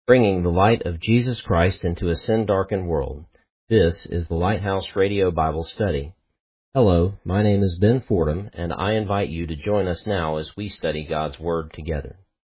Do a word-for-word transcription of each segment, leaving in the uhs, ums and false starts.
bringing the light of Jesus Christ into a sin-darkened world. This is the Lighthouse Radio Bible Study. Hello, my name is Ben Fordham, and I invite you to join us now as we study God's Word together.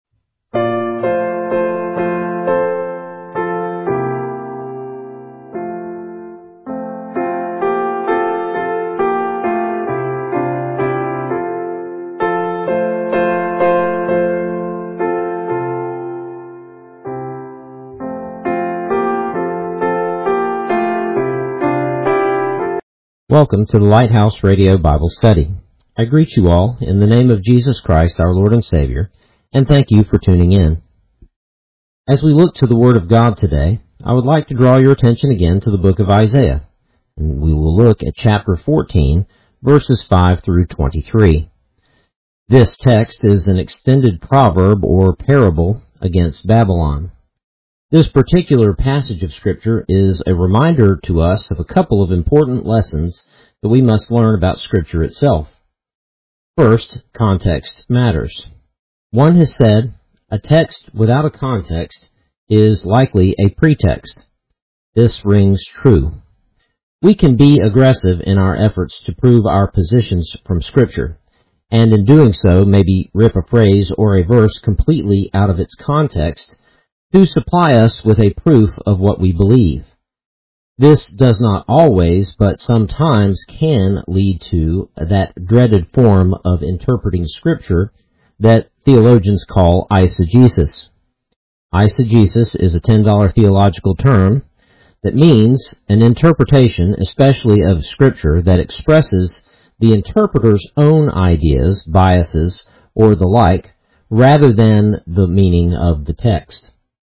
Welcome to the Lighthouse Radio Bible Study. I greet you all in the name of Jesus Christ, our Lord and Savior, and thank you for tuning in. As we look to the Word of God today, I would like to draw your attention again to the book of Isaiah, and we will look at chapter fourteen, verses five through twenty-three. This text is an extended proverb or parable against Babylon. This particular passage of Scripture is a reminder to us of a couple of important lessons that we must learn about Scripture itself. First, context matters. One has said, a text without a context is likely a pretext. This rings true. We can be aggressive in our efforts to prove our positions from Scripture, and in doing so maybe rip a phrase or a verse completely out of its context to supply us with a proof of what we believe. This does not always, but sometimes can lead to that dreaded form of interpreting Scripture that theologians call eisegesis. Eisegesis is a ten dollar theological term that means an interpretation, especially of Scripture, that expresses the interpreter's own ideas, biases, or the like, rather than the meaning of the text.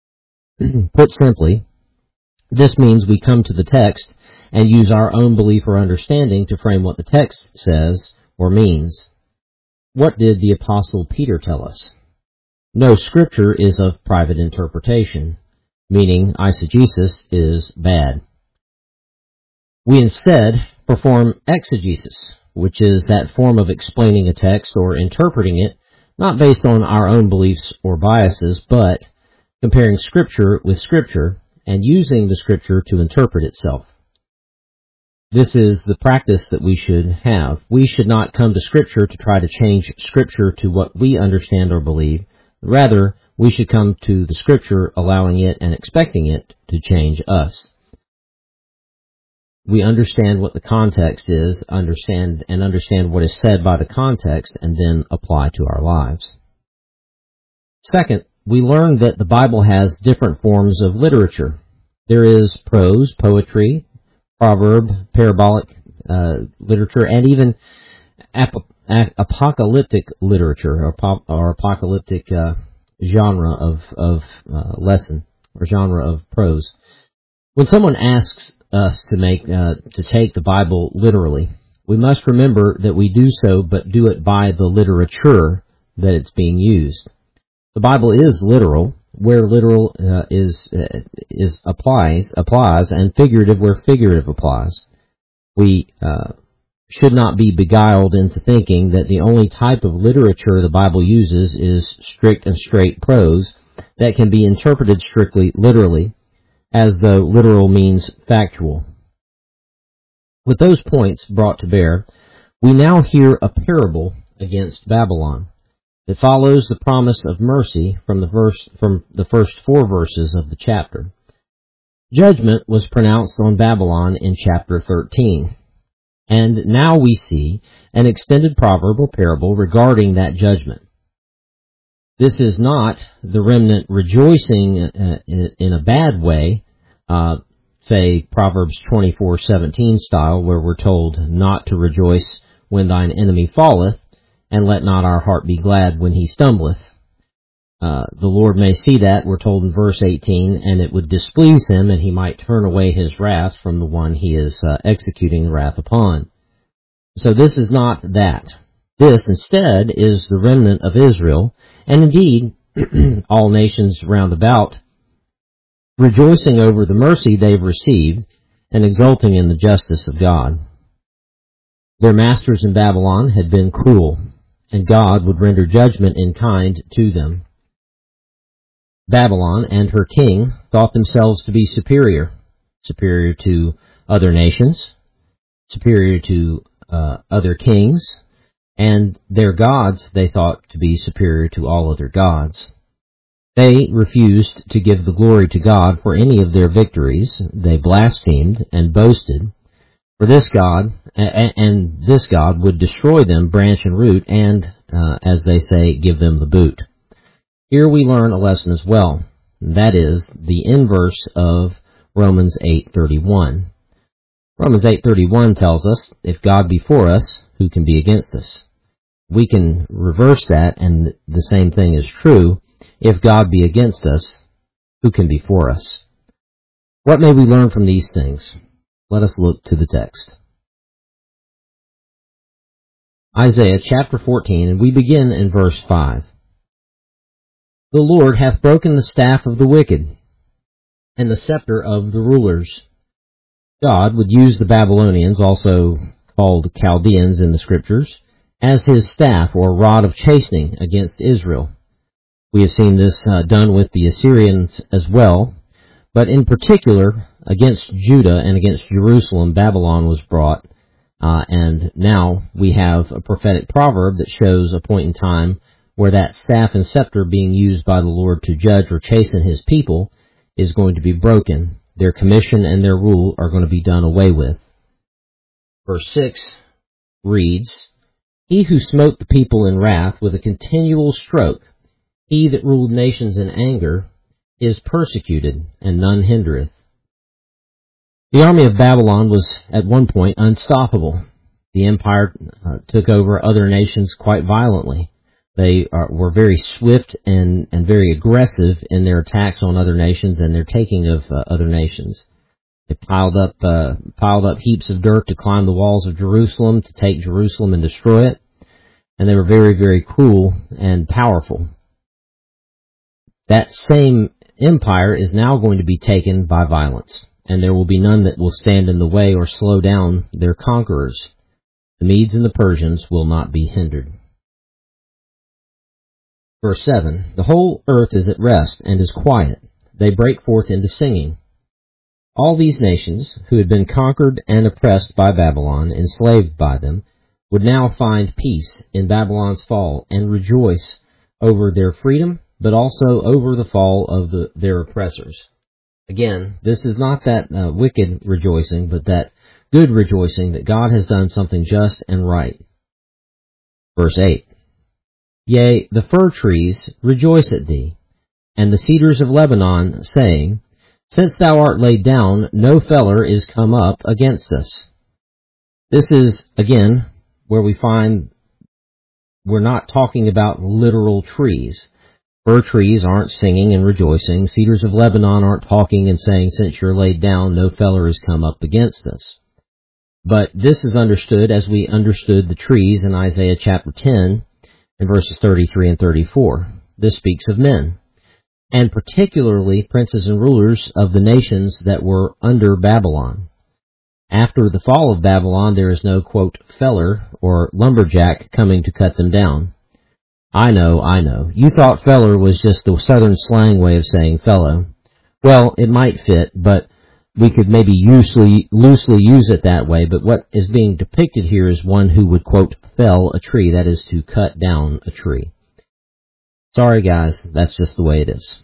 Put simply, this means we come to the text and use our own belief or understanding to frame what the text says or means. What did the Apostle Peter tell us? No Scripture is of private interpretation, meaning eisegesis is bad. We instead perform exegesis, which is that form of explaining a text or interpreting it, not based on our own beliefs or biases, but comparing Scripture with Scripture and using the Scripture to interpret itself. This is the practice that we should have. We should not come to Scripture to try to change Scripture to what we understand or believe. Rather, we should come to the Scripture allowing it and expecting it to change us. We understand what the context is, understand and understand what is said by the context, and then apply to our lives. Second, we learn that the Bible has different forms of literature. There is prose, poetry, proverb, parabolic uh, literature, and even ap- ap- apocalyptic literature, or, pop- or apocalyptic uh, genre of, of uh, lesson, or genre of prose. When someone asks us to make uh, to take the Bible literally, we must remember that we do so, but do it by the literature that it's being used. The Bible is literal where literal uh, is uh, is applies applies, and figurative where figurative applies. We uh, should not be beguiled into thinking that the only type of literature the Bible uses is strict and straight prose that can be interpreted strictly literally, as though literal means factual. With those points brought to bear, we now hear a parable against Babylon. It follows the promise of mercy from the verse from the first four verses of the chapter. Judgment was pronounced on Babylon in chapter thirteen, and now we see an extended proverb or parable regarding that judgment. This is not the remnant rejoicing in a bad way, uh, say Proverbs twenty-four seventeen style, where we're told not to rejoice when thine enemy falleth, and let not our heart be glad when he stumbleth. Uh, the Lord may see that, we're told in verse eighteen, and it would displease him, and he might turn away his wrath from the one he is uh, executing wrath upon. So this is not that. This, instead, is the remnant of Israel, and indeed, all nations round about, rejoicing over the mercy they've received, and exulting in the justice of God. Their masters in Babylon had been cruel, and God would render judgment in kind to them. Babylon and her king thought themselves to be superior, superior to other nations, superior to uh, other kings, and their gods they thought to be superior to all other gods. They refused to give the glory to God for any of their victories. They blasphemed and boasted. For this God, and this God would destroy them branch and root and, uh, as they say, give them the boot. Here we learn a lesson as well. That is the inverse of Romans eight thirty-one. Romans eight thirty-one tells us, if God be for us, who can be against us? We can reverse that, and the same thing is true. If God be against us, who can be for us? What may we learn from these things? Let us look to the text. Isaiah chapter fourteen, and we begin in verse five. The Lord hath broken the staff of the wicked, and the scepter of the rulers. God would use the Babylonians, also called Chaldeans in the Scriptures, as his staff or rod of chastening against Israel. We have seen this uh, done with the Assyrians as well, but in particular against Judah and against Jerusalem, Babylon was brought, uh, and now we have a prophetic proverb that shows a point in time where that staff and scepter being used by the Lord to judge or chasten his people is going to be broken. Their commission and their rule are going to be done away with. Verse six reads, He who smote the people in wrath with a continual stroke, he that ruled nations in anger, is persecuted, and none hindereth. The army of Babylon was at one point unstoppable. The empire uh, took over other nations quite violently. They are, were very swift and, and very aggressive in their attacks on other nations and their taking of uh, other nations. They piled up uh, piled up heaps of dirt to climb the walls of Jerusalem, to take Jerusalem and destroy it. And they were very, very cruel and powerful. That same empire is now going to be taken by violence, and there will be none that will stand in the way or slow down their conquerors. The Medes and the Persians will not be hindered. Verse seven, The whole earth is at rest and is quiet. They break forth into singing. All these nations, who had been conquered and oppressed by Babylon, enslaved by them, would now find peace in Babylon's fall and rejoice over their freedom, but also over the fall of the, their oppressors. Again, this is not that uh, wicked rejoicing, but that good rejoicing that God has done something just and right. Verse eight, Yea, the fir trees rejoice at thee, and the cedars of Lebanon, saying, Since thou art laid down, no feller is come up against us. This is, again, where we find we're not talking about literal trees. Fir trees aren't singing and rejoicing. Cedars of Lebanon aren't talking and saying, Since you're laid down, no feller has come up against us. But this is understood as we understood the trees in Isaiah chapter ten, in verses thirty-three and thirty-four. This speaks of men, and particularly princes and rulers of the nations that were under Babylon. After the fall of Babylon, there is no, quote, feller or lumberjack coming to cut them down. I know, I know. You thought feller was just the southern slang way of saying fellow. Well, it might fit, but we could maybe loosely, loosely use it that way, but what is being depicted here is one who would, quote, fell a tree, that is to cut down a tree. Sorry guys, that's just the way it is.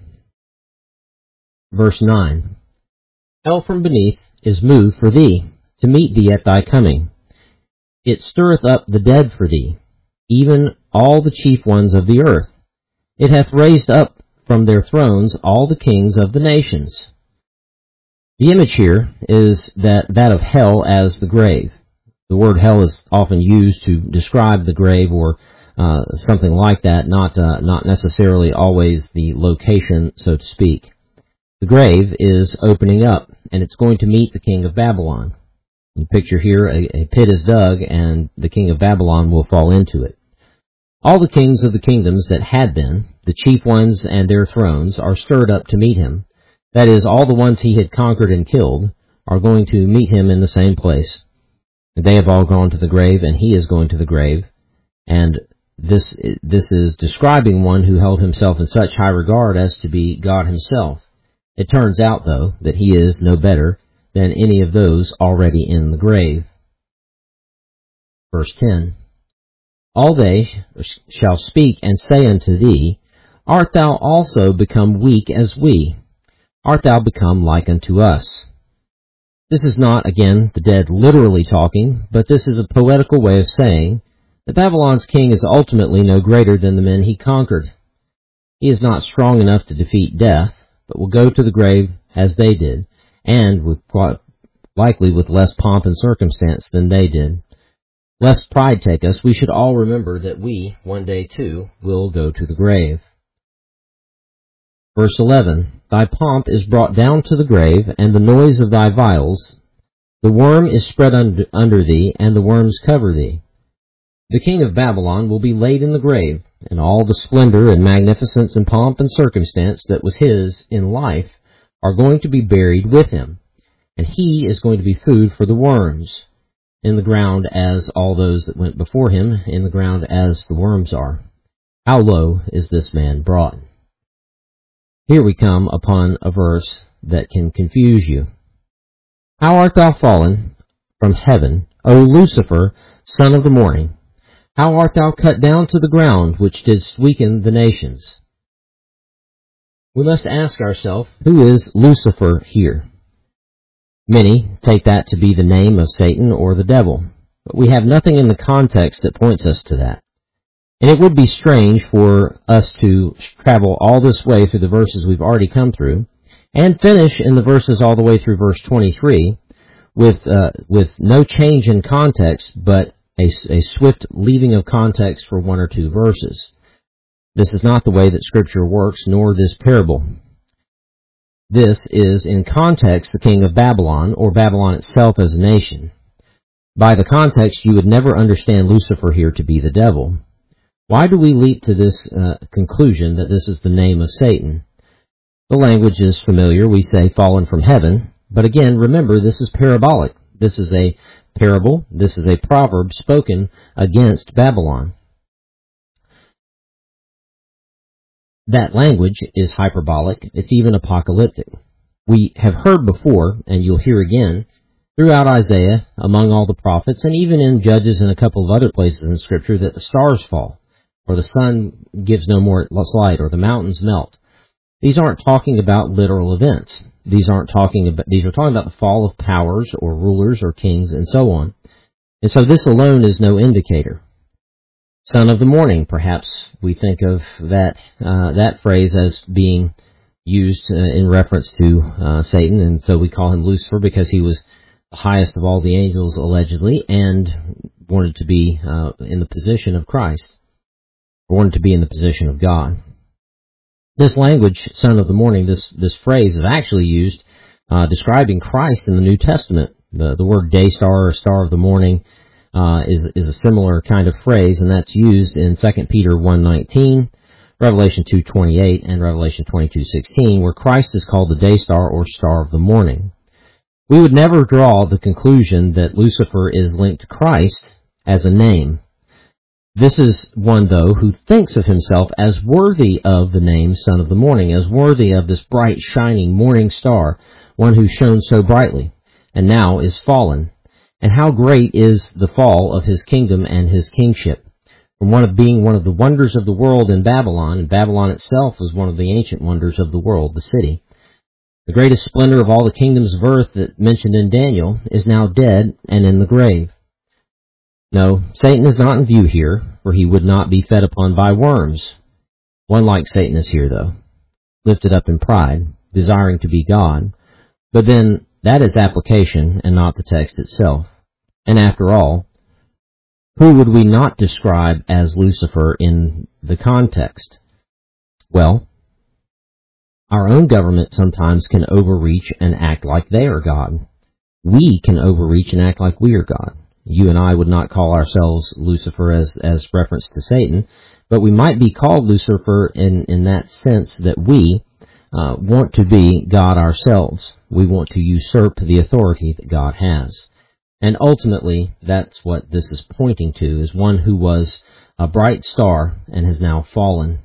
Verse nine, Hell from beneath is moved for thee, to meet thee at thy coming. It stirreth up the dead for thee, even all the chief ones of the earth. It hath raised up from their thrones all the kings of the nations. The image here is that, that of hell as the grave. The word hell is often used to describe the grave or uh, something like that, not uh, not necessarily always the location, so to speak. The grave is opening up, and it's going to meet the king of Babylon. You picture here a, a pit is dug, and the king of Babylon will fall into it. All the kings of the kingdoms that had been, the chief ones and their thrones, are stirred up to meet him. That is, all the ones he had conquered and killed are going to meet him in the same place. They have all gone to the grave, and he is going to the grave. And This, this is describing one who held himself in such high regard as to be God himself. It turns out, though, that he is no better than any of those already in the grave. Verse ten. All they shall speak and say unto thee, Art thou also become weak as we? Art thou become like unto us? This is not, again, the dead literally talking, but this is a poetical way of saying that Babylon's king is ultimately no greater than the men he conquered. He is not strong enough to defeat death, but will go to the grave as they did, and with likely with less pomp and circumstance than they did. Lest pride take us, we should all remember that we, one day too, will go to the grave. Verse eleven, Thy pomp is brought down to the grave, and the noise of thy vials. The worm is spread under, under thee, and the worms cover thee. The king of Babylon will be laid in the grave, and all the splendor and magnificence and pomp and circumstance that was his in life are going to be buried with him, and he is going to be food for the worms, in the ground as all those that went before him, in the ground as the worms are. How low is this man brought? Here we come upon a verse that can confuse you. How art thou fallen from heaven, O Lucifer, son of the morning? How art thou cut down to the ground, which didst weaken the nations? We must ask ourselves, who is Lucifer here? Many take that to be the name of Satan or the devil, but we have nothing in the context that points us to that. And it would be strange for us to travel all this way through the verses we've already come through, and finish in the verses all the way through verse twenty-three, with uh, with no change in context, but a, a swift leaving of context for one or two verses. This is not the way that Scripture works, nor this parable. This is, in context, the king of Babylon, or Babylon itself as a nation. By the context, you would never understand Lucifer here to be the devil. Why do we leap to this uh, conclusion that this is the name of Satan? The language is familiar. We say fallen from heaven. But again, remember, this is parabolic. This is a parable. This is a proverb spoken against Babylon. That language is hyperbolic. It's even apocalyptic. We have heard before, and you'll hear again, throughout Isaiah, among all the prophets, and even in Judges and a couple of other places in Scripture, that the stars fall, or the sun gives no more light, or the mountains melt. These aren't talking about literal events. These aren't talking about, these are talking about the fall of powers, or rulers, or kings, and so on. And so this alone is no indicator. Son of the morning, perhaps we think of that uh, that phrase as being used uh, in reference to uh, Satan, and so we call him Lucifer because he was the highest of all the angels, allegedly, and wanted to be uh, in the position of Christ, or wanted to be in the position of God. This language, son of the morning, this, this phrase is actually used uh, describing Christ in the New Testament. The, the word day star or star of the morning Uh, is, is a similar kind of phrase, and that's used in Second Peter one nineteen, Revelation two twenty-eight, and Revelation twenty-two sixteen, where Christ is called the day star or star of the morning. We would never draw the conclusion that Lucifer is linked to Christ as a name. This is one, though, who thinks of himself as worthy of the name Son of the Morning, as worthy of this bright, shining morning star, one who shone so brightly, and now is fallen. And how great is the fall of his kingdom and his kingship. From one of being one of the wonders of the world in Babylon, and Babylon itself was one of the ancient wonders of the world, the city. The greatest splendor of all the kingdoms of earth that mentioned in Daniel is now dead and in the grave. No, Satan is not in view here, for he would not be fed upon by worms. One like Satan is here, though, lifted up in pride, desiring to be God. But then, that is application and not the text itself. And after all, who would we not describe as Lucifer in the context? Well, our own government sometimes can overreach and act like they are God. We can overreach and act like we are God. You and I would not call ourselves Lucifer as, as reference to Satan, but we might be called Lucifer in, in that sense that we Uh, want to be God ourselves. We want to usurp the authority that God has. And ultimately, that's what this is pointing to, is one who was a bright star and has now fallen.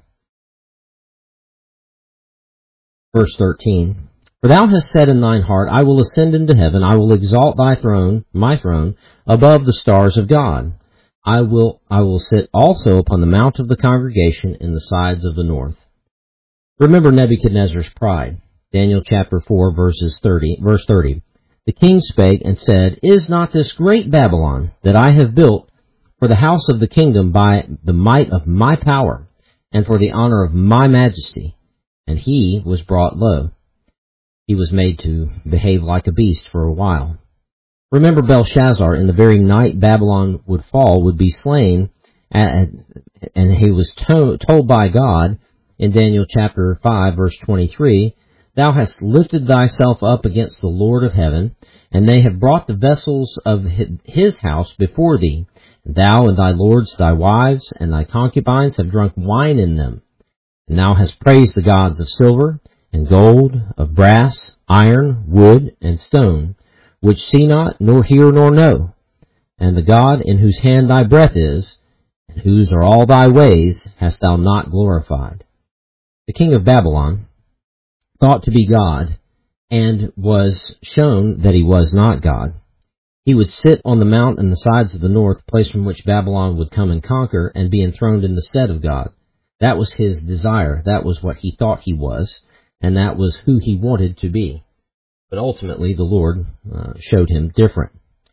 Verse thirteen, For thou hast said in thine heart, I will ascend into heaven, I will exalt thy throne, my throne, above the stars of God. I will, I will sit also upon the mount of the congregation in the sides of the north. Remember Nebuchadnezzar's pride. Daniel chapter four, verses thirty, verse thirty. The king spake and said, Is not this great Babylon that I have built for the house of the kingdom by the might of my power, and for the honor of my majesty? And he was brought low. He was made to behave like a beast for a while. Remember Belshazzar, in the very night Babylon would fall, would be slain, and he was to- told by God in Daniel chapter five, verse twenty-three, Thou hast lifted thyself up against the Lord of heaven, and they have brought the vessels of his house before thee. Thou and thy lords, thy wives, and thy concubines have drunk wine in them. And thou hast praised the gods of silver and gold, of brass, iron, wood, and stone, which see not, nor hear, nor know. And the God in whose hand thy breath is, and whose are all thy ways, hast thou not glorified. The king of Babylon thought to be God, and was shown that he was not God. He would sit on the mount in the sides of the north, place from which Babylon would come and conquer, and be enthroned in the stead of God. That was his desire. That was what he thought he was, and that was who he wanted to be. But ultimately, the Lord uh, showed him different.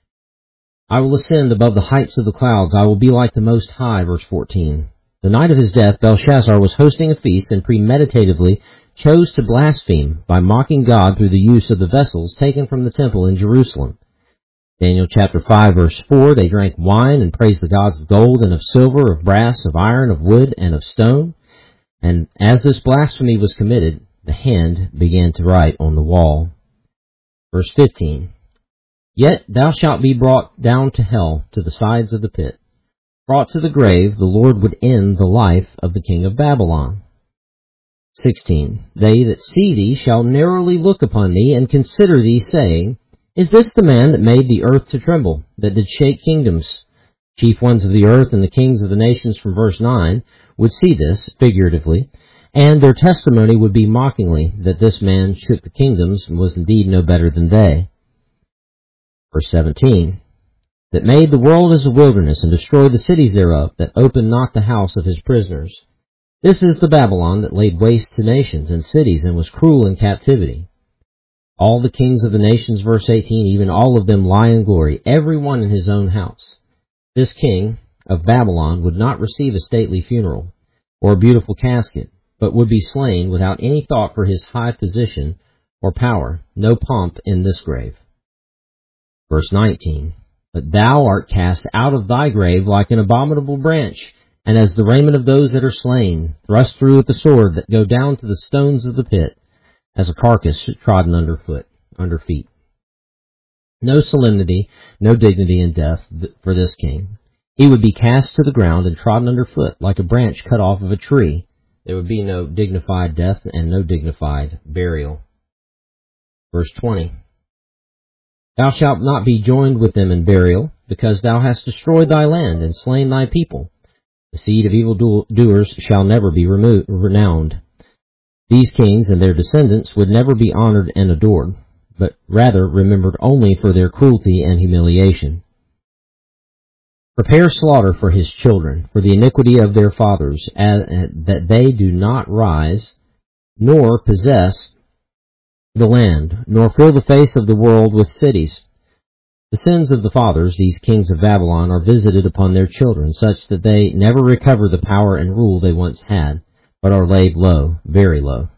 I will ascend above the heights of the clouds. I will be like the Most High, verse fourteen. The night of his death, Belshazzar was hosting a feast and premeditatively chose to blaspheme by mocking God through the use of the vessels taken from the temple in Jerusalem. Daniel chapter five, verse four, they drank wine and praised the gods of gold and of silver, of brass, of iron, of wood, and of stone. And as this blasphemy was committed, the hand began to write on the wall. Verse fifteen, Yet thou shalt be brought down to hell, to the sides of the pit. Brought to the grave, the Lord would end the life of the king of Babylon. sixteen, They that see thee shall narrowly look upon thee, and consider thee, saying, Is this the man that made the earth to tremble, that did shake kingdoms? Chief ones of the earth and the kings of the nations, from verse nine, would see this, figuratively, and their testimony would be mockingly, that this man shook the kingdoms, and was indeed no better than they. Verse seventeen, That made the world as a wilderness, and destroyed the cities thereof, that opened not the house of his prisoners. This is the Babylon that laid waste to nations and cities, and was cruel in captivity. All the kings of the nations, verse eighteen, even all of them lie in glory, every one in his own house. This king of Babylon would not receive a stately funeral, or a beautiful casket, but would be slain without any thought for his high position or power, no pomp in this grave. Verse nineteen, But thou art cast out of thy grave like an abominable branch, and as the raiment of those that are slain, thrust through with the sword, that go down to the stones of the pit, as a carcass trodden under foot, under feet. No solemnity, no dignity in death for this king. He would be cast to the ground and trodden under foot, like a branch cut off of a tree. There would be no dignified death and no dignified burial. Verse twenty, Thou shalt not be joined with them in burial, because thou hast destroyed thy land and slain thy people. The seed of evildoers shall never be removed, renowned. These kings and their descendants would never be honored and adored, but rather remembered only for their cruelty and humiliation. Prepare slaughter for his children, for the iniquity of their fathers, as, uh, that they do not rise, nor possess the land, nor fill the face of the world with cities. The sins of the fathers, these kings of Babylon, are visited upon their children, such that they never recover the power and rule they once had, but are laid low, very low.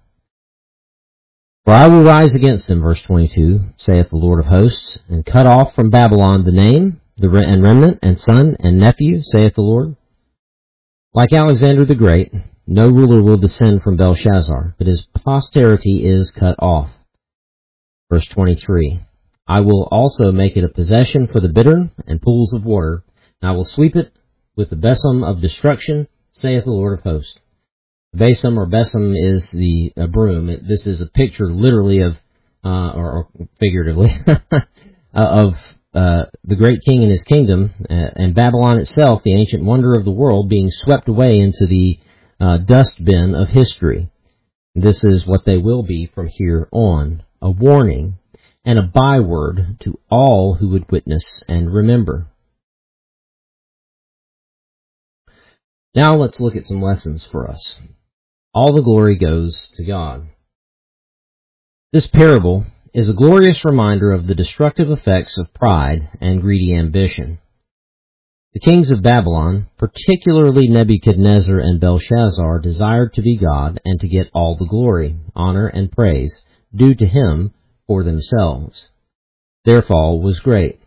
For I will rise against them, verse twenty-two, saith the Lord of hosts, and cut off from Babylon the name, the re- and remnant, and son, and nephew, saith the Lord. Like Alexander the Great, no ruler will descend from Belshazzar, but his posterity is cut off. Verse twenty-three, I will also make it a possession for the bittern and pools of water, and I will sweep it with the besom of destruction, saith the Lord of hosts. Besom or besom is the uh, broom. It, this is a picture literally of, uh, or, or figuratively, uh, of uh, the great king and his kingdom, uh, and Babylon itself, the ancient wonder of the world, being swept away into the uh, dustbin of history. This is what they will be from here on, a warning and a byword to all who would witness and remember. Now let's look at some lessons for us. All the glory goes to God. This parable is a glorious reminder of the destructive effects of pride and greedy ambition. The kings of Babylon, particularly Nebuchadnezzar and Belshazzar, desired to be God and to get all the glory, honor, and praise due to him for themselves. Their fall was great.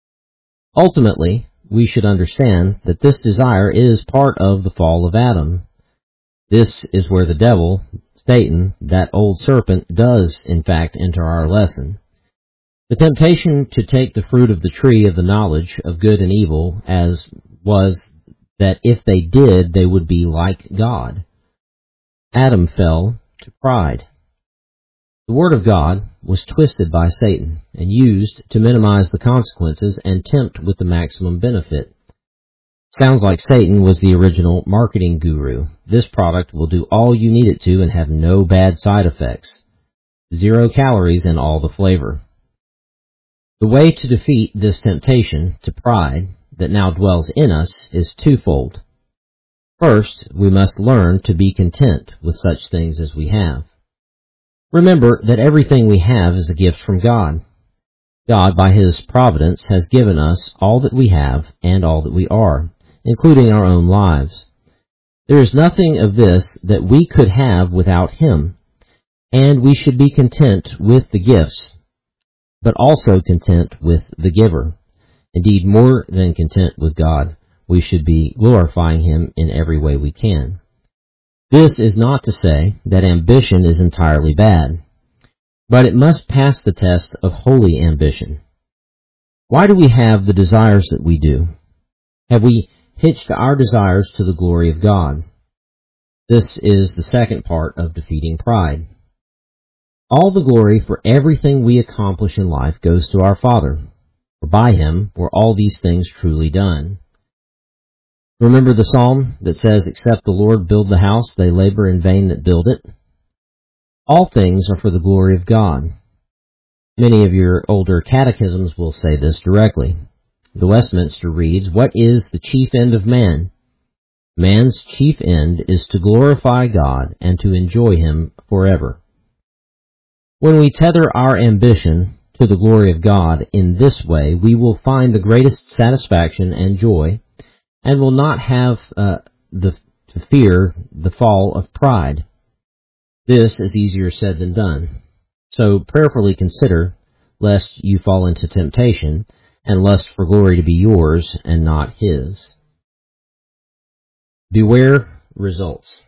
Ultimately, we should understand that this desire is part of the fall of Adam. This is where the devil, Satan, that old serpent, does in fact enter our lesson. The temptation to take the fruit of the tree of the knowledge of good and evil as was that if they did, they would be like God. Adam fell to pride. The Word of God was twisted by Satan and used to minimize the consequences and tempt with the maximum benefit. Sounds like Satan was the original marketing guru. This product will do all you need it to and have no bad side effects. Zero calories and all the flavor. The way to defeat this temptation to pride that now dwells in us is twofold. First, we must learn to be content with such things as we have. Remember that everything we have is a gift from God. God, by His providence, has given us all that we have and all that we are, including our own lives. There is nothing of this that we could have without Him, and we should be content with the gifts, but also content with the giver. Indeed, more than content with God, we should be glorifying Him in every way we can. This is not to say that ambition is entirely bad, but it must pass the test of holy ambition. Why do we have the desires that we do? Have we hitched our desires to the glory of God? This is the second part of defeating pride. All the glory for everything we accomplish in life goes to our Father, for by Him were all these things truly done. Remember the psalm that says, "Except the Lord build the house, they labor in vain that build it." All things are for the glory of God. Many of your older catechisms will say this directly. The Westminster reads, "What is the chief end of man? Man's chief end is to glorify God and to enjoy Him forever." When we tether our ambition to the glory of God in this way, we will find the greatest satisfaction and joy, and will not have uh, the, to fear the fall of pride. This is easier said than done. So prayerfully consider, lest you fall into temptation, and lust for glory to be yours and not His. Beware results.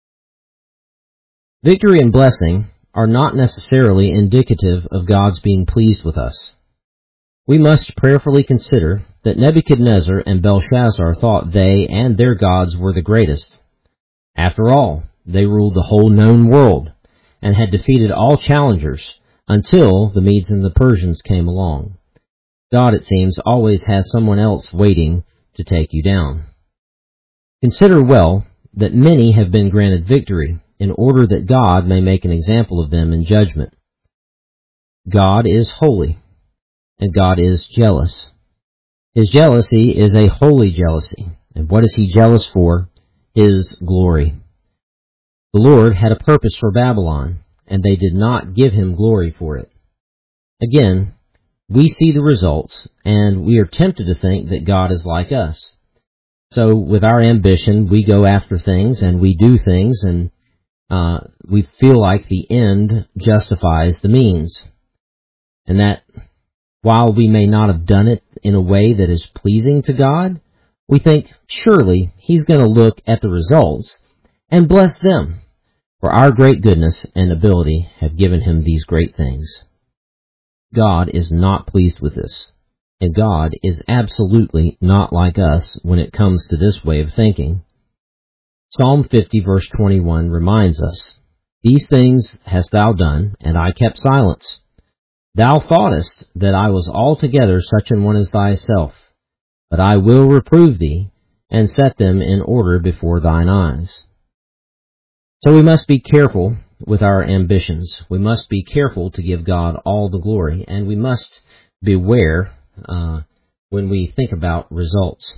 Victory and blessing are not necessarily indicative of God's being pleased with us. We must prayerfully consider that Nebuchadnezzar and Belshazzar thought they and their gods were the greatest. After all, they ruled the whole known world and had defeated all challengers until the Medes and the Persians came along. God, it seems, always has someone else waiting to take you down. Consider well that many have been granted victory in order that God may make an example of them in judgment. God is holy, and God is jealous. His jealousy is a holy jealousy. And what is He jealous for? His glory. The Lord had a purpose for Babylon, and they did not give Him glory for it. Again, we see the results, and we are tempted to think that God is like us. So with our ambition, we go after things, and we do things, and uh, we feel like the end justifies the means. And that while we may not have done it in a way that is pleasing to God, we think, surely He's going to look at the results and bless them, for our great goodness and ability have given Him these great things. God is not pleased with this, and God is absolutely not like us when it comes to this way of thinking. Psalm fifty, verse twenty-one reminds us, "These things hast thou done, and I kept silence. Thou thoughtest that I was altogether such an one as thyself, but I will reprove thee, and set them in order before thine eyes. So we must be careful with our ambitions. We must be careful to give God all the glory, and we must beware uh, when we think about results.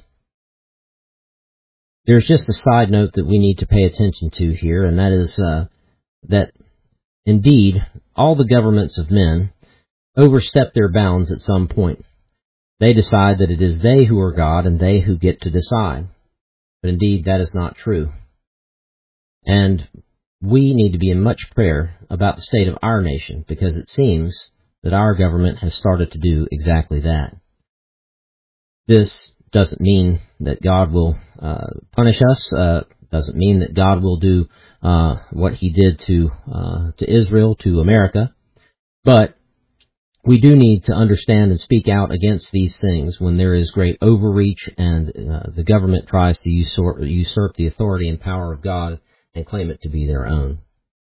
There's just a side note that we need to pay attention to here, and that is uh, that indeed all the governments of men overstep their bounds at some point. They decide that it is they who are God and they who get to decide. But indeed, that is not true. And we need to be in much prayer about the state of our nation, because it seems that our government has started to do exactly that. This doesn't mean that God will uh, punish us, uh, doesn't mean that God will do uh, what he did to uh, to Israel, to America, but we do need to understand and speak out against these things when there is great overreach and uh, the government tries to usurp, usurp the authority and power of God and claim it to be their own.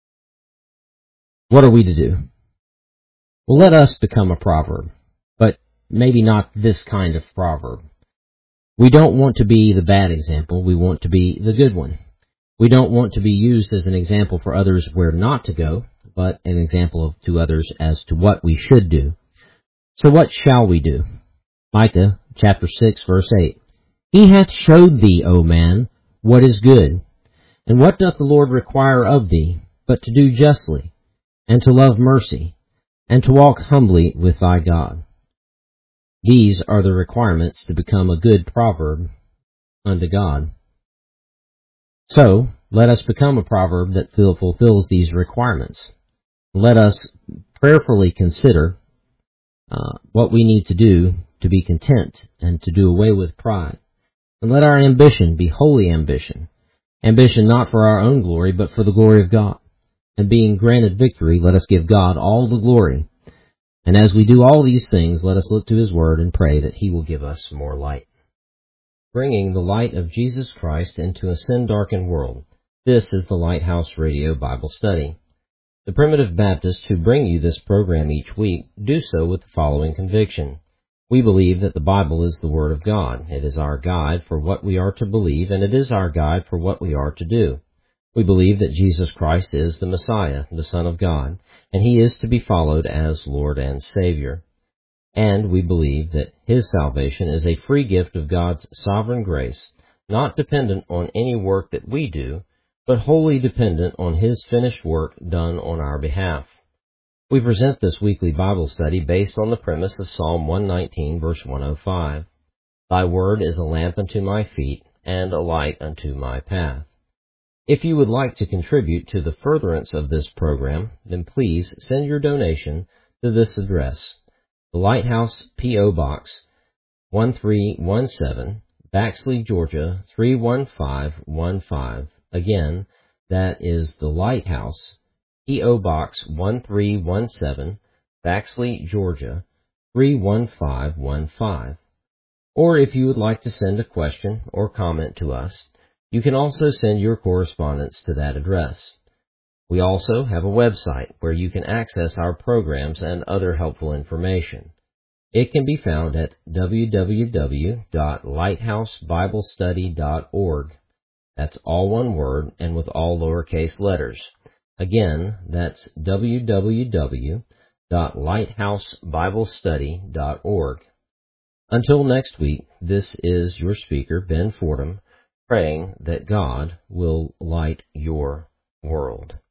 What are we to do? Well, let us become a proverb, but maybe not this kind of proverb. We don't want to be the bad example. We want to be the good one. We don't want to be used as an example for others where not to go, but an example to others as to what we should do. So what shall we do? Micah chapter six, verse eight. He hath showed thee, O man, what is good. And what doth the Lord require of thee, but to do justly, and to love mercy, and to walk humbly with thy God? These are the requirements to become a good proverb unto God. So, let us become a proverb that fulfills these requirements. Let us prayerfully consider uh, what we need to do to be content and to do away with pride. And let our ambition be holy ambition. Ambition not for our own glory, but for the glory of God. And being granted victory, let us give God all the glory. And as we do all these things, let us look to his word and pray that he will give us more light. Bringing the light of Jesus Christ into a sin-darkened world. This is the Lighthouse Radio Bible Study. The Primitive Baptists who bring you this program each week do so with the following conviction. We believe that the Bible is the Word of God. It is our guide for what we are to believe, and it is our guide for what we are to do. We believe that Jesus Christ is the Messiah, the Son of God, and he is to be followed as Lord and Savior. And we believe that his salvation is a free gift of God's sovereign grace, not dependent on any work that we do, but wholly dependent on his finished work done on our behalf. We present this weekly Bible study based on the premise of Psalm one nineteen, verse one oh five. Thy word is a lamp unto my feet, and a light unto my path. If you would like to contribute to the furtherance of this program, then please send your donation to this address. The Lighthouse P O. Box one three one seven, Baxley, Georgia three one five one five. Again, that is the Lighthouse P O. Box one three one seven, Baxley, Georgia three one five one five. Or if you would like to send a question or comment to us, you can also send your correspondence to that address. We also have a website where you can access our programs and other helpful information. It can be found at w w w dot lighthouse bible study dot org. That's all one word and with all lowercase letters. Again, that's w w w dot lighthouse bible study dot org. Until next week, this is your speaker, Ben Fordham, praying that God will light your world.